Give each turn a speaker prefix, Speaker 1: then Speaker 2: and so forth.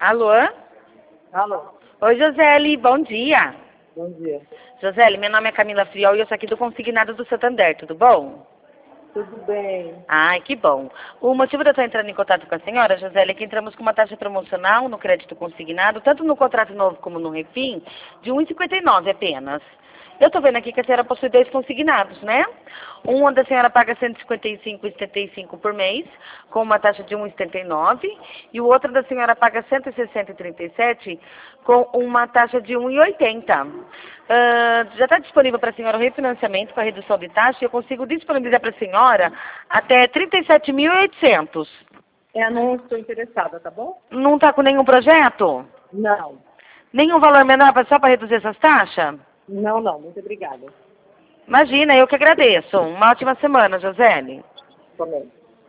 Speaker 1: Alô?
Speaker 2: Alô,
Speaker 1: Oi, Joseli, bom dia.
Speaker 2: bom dia.
Speaker 1: Joseli, meu nome é Camila Friol e eu sou aqui do Consignado do Santander, tudo bom?
Speaker 2: Tudo bem?
Speaker 1: Ai, que bom. O motivo de eu estar entrando em contato com a senhora, Joseli, é que entramos com uma taxa promocional no crédito consignado, tanto no contrato novo como no refim, de 1,59 apenas. Eu estou vendo aqui que a senhora possui 2 consignados, né? Um onde a senhora paga R$ 155,75 por mês, com uma taxa de 1,79, e o outro da senhora paga R$ 160,37, com uma taxa de 1,80. Já está disponível para a senhora o refinanciamento com a redução de taxa e eu consigo disponibilizar para a senhora até 37.800.
Speaker 2: Não estou interessada, tá bom?
Speaker 1: Não está com nenhum projeto?
Speaker 2: Não,
Speaker 1: Nenhum valor menor só para reduzir essas taxas?
Speaker 2: não, muito obrigada.
Speaker 1: Imagina, eu que agradeço. Uma ótima semana, Joseli.
Speaker 2: Também.